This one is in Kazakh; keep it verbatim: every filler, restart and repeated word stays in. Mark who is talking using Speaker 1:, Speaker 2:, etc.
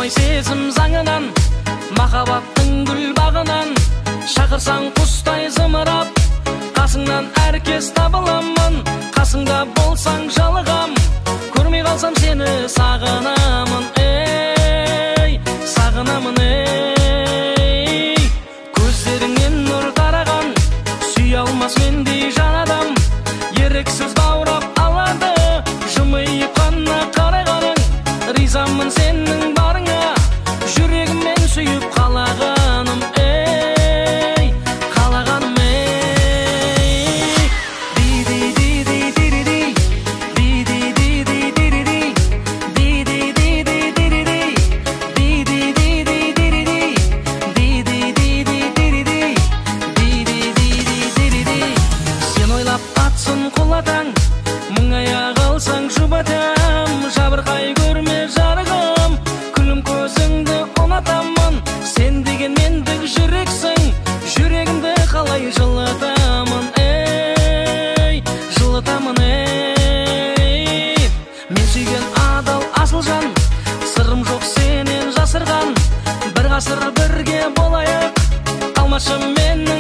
Speaker 1: қалмай сезім заңынан, махаббаттың гүл бағынан. Шақырсаң құстай зымырап, қасыңнан әркез табыламын. Қасыңда болсаң жалығам, көрмей қалсам сені сағынамын. Ей, сағынамын, ей. Көздеріңнен нұр тараған, сүй алмас мендей жан адам. Еріксіз баурап алады, жымиып қана қарағаның. Ризамын сенің барыңа, жүрегіммен сүйіп қалағаным. Ей, қалағаным, ей. Ди-ди-ди-ди-ди-ди-ди, ди-ди-ди-ди-ди-ди, ди-ди-ди-ди-ди-ди, ди-ди-ди-ди-ди-ди, ди-ди-ди-ди-ди-ди, ди-ди-ди-ди-ди-ди. Сен ойлап атсын құлатаң, мұңая қалсаң жұбатам. Жабырқай көрме жарығым, күлім көзіңді ұнатамын. Сен деген мендік жүрексің, жүрегімді қалай жылытамын. Ей, жылытамын, ей. Мен сүйген адал асыл жан, сырым жоқ сенен жасырған. Бір ғасыр бірге болайық, қалмашы мені